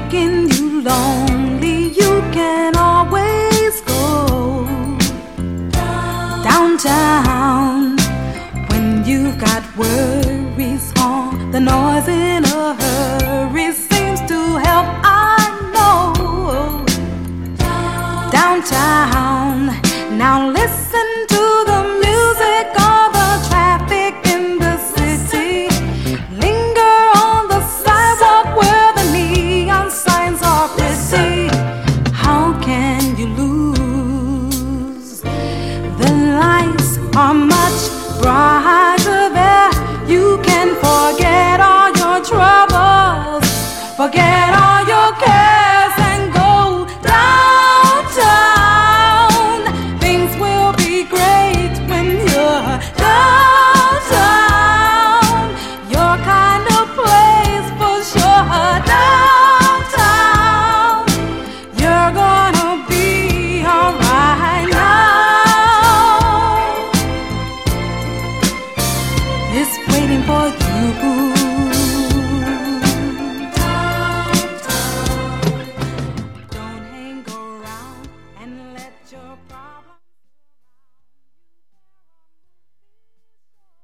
making you lonely, you can always go downtown when you've got worries on. The noise in a hurry seems to help, I know. Downtown, now listen.